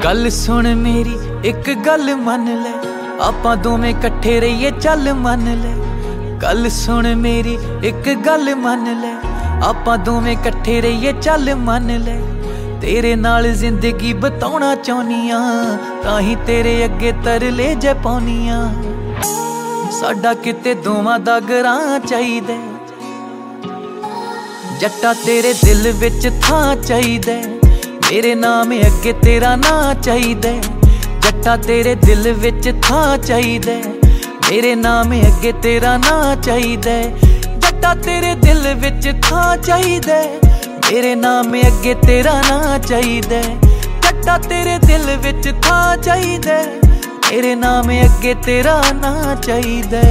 गल सुन मेरी एक गल मन ले, आपां दोवें कट्ठे रहिए चल मन ले। गल सुन मेरी एक गल मन ले, आपां दोवें कट्ठे रहिए चल मन ले। तेरे नाल जिंदगी बिताउणा चाहुंनियां, ताहीं तेरे अगे तरले जे पाउनियां। साडा किते दोवां दा घरां चाहीदा, जट्टा तेरे दिल विच थां चाहीदा। मेरे नाम अगे तेरा ना चाहिदा, जट्टा तेरे दिल विच थां चाहिदा। मेरे नाम अगे तेरा ना चाहिदा, जट्टा तेरे दिल विच थां चाहिदा। मेरे नाम अगे तेरा ना चाहिदा, जट्टा तेरे दिल विच थां चाहिदा। मेरे नाम अगे तेरा ना चाहिदा।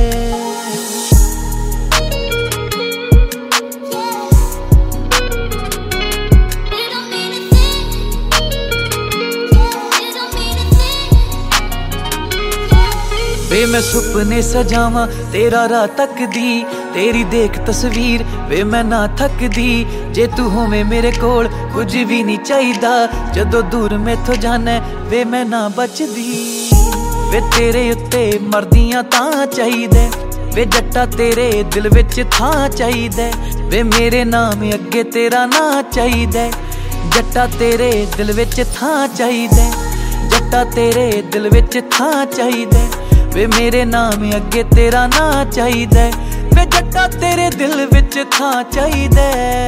वे मैं सुपने सजावां तेरा राह तकदी, तेरी देख तस्वीर वे मैं ना थकदी। जे तू होवे मेरे कोल कुछ भी नहीं चाहिदा, जदों दूर मैथों जाना वे मैं ना बचदी। वे तेरे उत्ते मरदियां तां चाहिदा, वे जट्टा तेरे दिल विच थां चाहिदा। वे मेरे नाम अगे तेरा ना चाहिदा, जट्टा तेरे दिल विच थां चाहिदा। जट्टा तेरे दिल विच थां चाहिदा, वे मेरे नाम अगे तेरा ना चाहिदा। वे जट्टा तेरे दिल विच थां चाहिदा।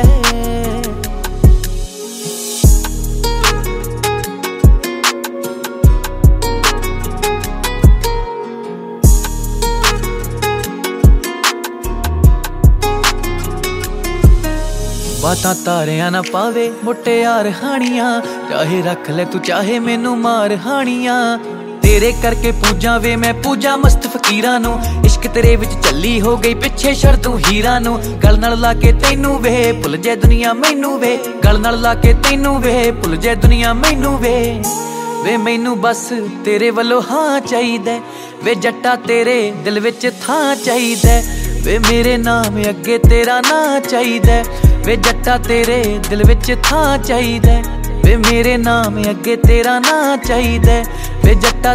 बातां तारियां ना पावे मुटियार हानियां, चाहे रख ले तू चाहे मैनू मार हानियां। तेरे करके पूजा वे मैं पूजा मस्त फकीरां नू, इश्क तेरे विच चली हो गई पिछे शर्तों हीरां नू। गल नाल ला के तैनू वे भुल जाए दुनिया मैनू वे, गल नाल ला के तैनू वे भुल जाए दुनिया मैनू वे। वे मैनू बस तेरे वल्लों हाँ चाहिदा, वे जट्टा तेरे दिल विच थां चाहिदा। वे मेरे नाम अगे तेरा ना चाहिदा, वे जट्टा तेरे दिल विच थां चाहिदा। वे मेरे नाम अगे तेरा ना चाहिदा, वे जट्टा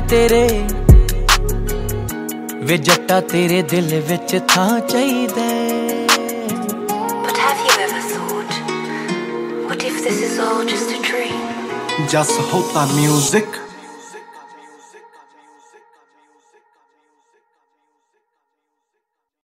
तेरे दिल विच थां चाहिदा। But have you ever thought, what if this is all just a dream? Just Hota Music.